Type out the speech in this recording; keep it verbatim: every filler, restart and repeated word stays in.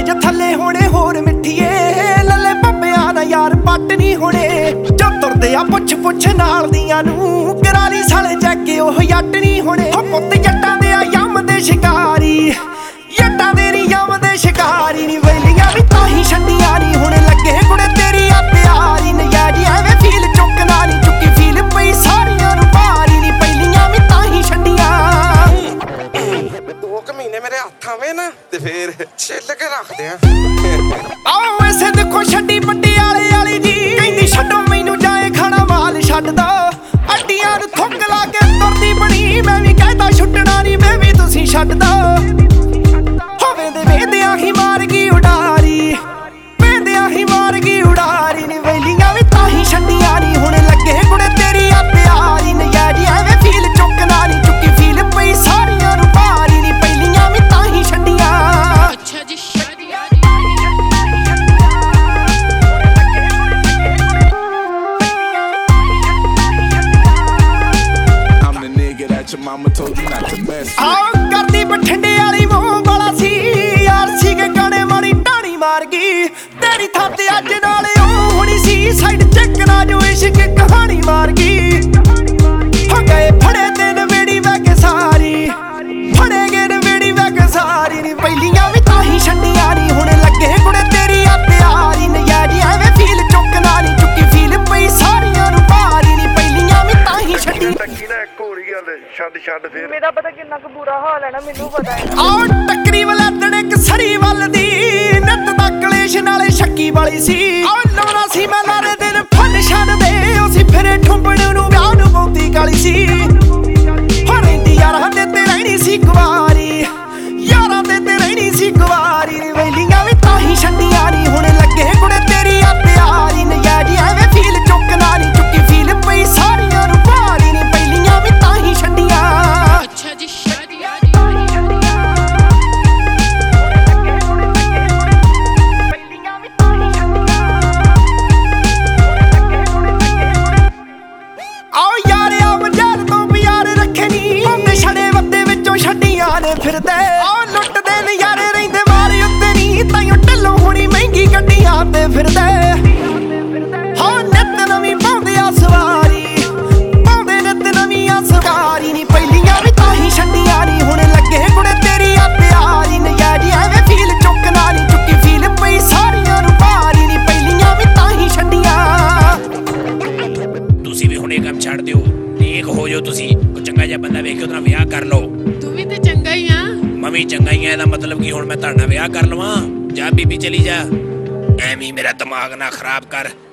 College ਥੱਲੇ ਹੋਣੇ ਹੋਰ ਮਿੱਠੀਏ ਲੱਲੇ ਪੱਪਿਆਂ ਦਾ ਯਾਰ ਪੱਟ ਨਹੀਂ ਹੋਣੇ ਜੋ ਤੁਰਦੇ ਆ ਪੁੱਛ ਪੁੱਛ ਨਾਲ ਦੀਆਂ ਨੂੰ ਕਰਾਲੀ ਸਾਲੇ ਜੱਗੇ ਉਹ ਜੱਟ ਨਹੀਂ ਹੋਣੇ ਹੋ ਪੁੱਤ ਜੱਟਾਂ ਦੇ ਆ ਯਮ ਦੇ ਸ਼ਿਕਾਰੀ ਜੱਟਾਂ ਦੇ ਨੀ ਯਮ ਦੇ ਸ਼ਿਕਾਰੀ ਨੀ ਵੈਲੀਆਂ ਵੀ ਤਾਂ ਹੀ ਛੱਡੀਆਂ ਨੀ ਹੁਣ ਲੱਗੇ ਕੁੜੇ ਤੇਰੀ ਆ ਪਿਆਰੀ ਨਜਾਰੀ ਐਵੇਂ ਫੀਲ ਚੁੱਕਣਾ ਨੀ ਚੁੱਕੀ ਫੀਲ ਪਈ ਸਾਰੀਆਂ ਨੂੰ ਭਾਰੀ ਨੀ ਪਹਿਲੀਆਂ ਵੀ ਤਾਂ ਹੀ ਛੱਡੀਆਂ ਦੋ ਕੁ ਮਹੀਨੇ ਮੇਰੇ ਹੱਥ ਆਵੇ ਨਾ ਤੇ ਫੇਰ ਛਿੱਲ ਕੇ ਰੱਖਦੇ ਆ ਆਓ ਐਸੇ ਦੇਖੋ ਛੱਡੀ ਪਟਿਆਲੇ ਵਾਲੀ ਜੀ ਕਹਿੰਦੀ ਛੱਡੋ ਮੈਨੂੰ ਜਾਏ ਖਾਣਾ ਵਾਲ ਛੱਡਦਾ ਅੱਡੀਆਂ ਨੂੰ ਥੁੱਕ ਲਾ ਕੇ ਤੁਰਦੀ ਬਣੀ ਮੈਂ ਵੀ ਕਹਿਦਾ ਛੁੱਟਣਾ ਨੀ ਮੈਂ ਵੀ ਤੁਸੀਂ ਛੱਡਦਾ ਹੋਵੇ ਦੇ ਵੇਂਦਿਆਂ ਹੀ ਮਾਰ ਗਈ ਉਡਾਰੀ ਵੇਂਦਿਆਂ ਹੀ ਮਾਰ ਗਈ ਉਡਾਰੀ ਨੀ ਵੈਲੀਆਂ ਵੀ ਤਾਂ ਹੀ ਛੱਡੀਆਂ ਨੀ ਹੁਣ ਲੱਗੇ ਕੁੜੇ ਤੇਰੀ ਆ ਪਿਆਰੀ ਨਜਾਰੀ ਐਵੇਂ ਫੀਲ ਚੁੱਕਣਾ ਨੀ ਚੁੱਕੀ ਫੀਲ ਪਈ ਸਾਰੀਆਂ ਨੂੰ ਭਾਰੀ ਨੀ ਪਹਿਲੀਆਂ ਵੀ ਤਾਂ ਹੀ ਛੱਡੀਆਂ ਅੱਛਾ ਜੀ Your mama told you not to mess with. ਆਹ ਕਰਦੀ ਬਠਿੰਡੇ ਵਾਲੀ ਮੂੰਹ ਵਾਲਾ ਸੀ ਯਾਰ ਸੀ ਕੇ ਗਾਣੇ ਮਾਰੀ ਟਾਣੀ ਮਾਰ ਗਈ ਤੇਰੀ ਥਾਂ ਤੇ ਅੱਜ ਨਾਲ ਉਹ ਹੁਣੀ ਸੀ ਸਾਈਡ ਚੈੱਕ ਨਾ ਜੋ ਇਸ਼ਕ ਕਹਾਣੀ ਮਾਰ ਗਈ ਹੋ ਗਏ ਫੜੇ ਤੇ ਨਵੇੜੀ ਵੈ ਕੇ ਸਾਰੀ ਫੜੇ ਗਏ ਨਵੇੜੀ ਵੈ ਕੇ ਸਾਰੀ ਨੀ ਪਹਿਲੀਆਂ ਵੀ ਤਾਂ ਹੀ ਛੱਡੀਆਂ ਨੀ ਹੁਣ ਲੱਗੇ ਕੁੜੇ ਤੇਰੀ ਆ ਪਿਆਰੀ ਨਜਾਰੀ ਐਵੇਂ ਫੀਲ ਚੁੱਕਣਾ ਨੀ ਚੁੱਕੀ ਫੀਲ ਪਈ ਸਾਰੀਆਂ ਨੂੰ ਭਾਰੀ ਨੀ ਪਹਿਲੀਆਂ ਵੀ ਤਾਂ ਹੀ ਛੱਡੀ ਛੱਡ ਛੱਡ ਫੇਰ ਮੇਰਾ ਪਤਾ ਕਿੰਨਾ ਕੁ ਬੁਰਾ ਹਾਲ ਹੈ ਨਾ ਮੈਨੂੰ ਪਤਾ ਹੈ ਆਹ ਟੱਕਰੀ ਵਲੱਦਣ ਇੱਕ ਸਰੀ ਵੱਲ ਦੀ ਨਿੱਤ ਦਾ ਕਲੇਸ਼ ਨਾਲੇ ਸ਼ੱਕੀ ਵਾਲੀ ਸੀ ਆਹ ਲਾਉਣਾ ਸੀ ਮੈਂ ਲਾਰੇ ਦਿਨ ਫਨ ਛੱਡਦੇ ਉਹ ਸੀ ਫਿਰੇ ਠੁੰਬੜ ਨੂੰ ਵਿਆਹ ਨੂੰ ਬਹੁਤੀ ਕਾਲੀ ਸੀ ਹੋ ਰਹਿੰਦੀ ਯਾਰਾਂ ਦੇ ਤੇ ਰਹਿਣੀ ਸੀ ਕੁਵਾਰੀ ਯਾਰਾਂ ਦੇ ਤੇ ਰਹਿਣੀ ਸੀ ਕੁਵਾਰੀ ਨੀ ਵੈਲੀਆਂ ਵੀ ਤਾਂ ਹੀ ਛੱਡੀਆਂ ਨੀ ਹੁਣ ਲੱਗੇ ਕੁੜੇ ਤੇਰੀ ਆ ਪਿਆਰੀ ਨਜਾਰੀ ਐਵੇਂ ਫੀਲ ਚੁੱਕਣਾ ਨੀ ਚੁੱਕੀ ਫੀਲ ਪਈ ਸਾਰੀਆਂ ਨੂੰ ਭਾਰੀ ਨੀ ਪਹਿਲੀਆਂ ਵੀ ਤਾਂ ਹੀ ਛੱਡੀਆਂ ਅੱਛਾ ਜੀ ਆਓ ਯਾਰਿਆ ਮਜਾਲ ਤੋਂ ਪਿਆਰ ਰੱਖੇ ਨੀ ਹੁੰਦੇ ਛੜੇ ਵੱਦੇ ਵਿੱਚੋਂ ਛੱਡੀਆਂ ਨੇ ਫਿਰਦੇ ਆਓ ਲੁੱਟਦੇ ਨਜ਼ਾਰੇ ਰਹਿੰਦੇ ਮਾਰੇ ਉੱਤੇ ਨੀ ਤਾਈਓ ਢੱਲੋਂ ਹੋਣੀ ਮਹਿੰਗੀ ਗੱਡੀਆਂ ਤੇ ਫਿਰਦੇ ਹਾਂ ਨਿੱਤ ਨਵੀਂ ਪਾਉਂਦੇ ਆ ਸਵਾਰੀ ਪਾਉਂਦੇ ਨਿੱਤ ਨਵੀਂ ਆ ਸਵਾਰੀ ਨੀ ਪਹਿਲੀਆਂ ਵੀ ਤਾਂ ਹੀ ਛੱਡੀਆਂ ਨੀ ਹੁਣ ਲੱਗੇ ਕੁੜੇ ਤੇਰੀ ਆ ਪਿਆਰੀ ਨਜ਼ਾਰੀ ਐਵੇਂ ਫੀਲ ਚੁੱਕਣਾ ਨੀ ਚੁੱਕੀ ਫੀਲ ਪਈ ਸਾਰੀਆਂ ਨੂੰ ਭਾਰੀ ਨੀ ਪਹਿਲੀਆਂ ਵੀ ਤਾਂ ਹੀ ਛੱਡੀਆਂ ਤੁਸੀਂ ਵੀ ਹੁਣ ਇਹ ਕੰਮ ਛੱਡ ਦਿਓ ਨੇਕ ਹੋ ਜਾਓ ਤੁਸੀਂ ਕੋਈ ਚੰਗਾ ਜਿਹਾ ਬੰਦਾ ਵੇਖ ਕੇ ਉਹਦਾ ਵਿਆਹ ਕਰ ਲਓ ਤੂੰ ਵੀ ਤੇ ਚੰਗਾ ਹੀ ਆ ਮੈਂ ਵੀ ਚੰਗਾ ਹੀ ਆ ਇਹਦਾ ਮਤਲਬ ਕਿ ਹੁਣ ਮੈਂ ਤੁਹਾਡਾ ਵਿਆਹ ਕਰ ਲਵਾਂ ਜਾ ਬੀਬੀ ਚਲੀ ਜਾ ਐਵੇਂ ਮੇਰਾ ਦਿਮਾਗ ਨਾ ਖਰਾਬ ਕਰ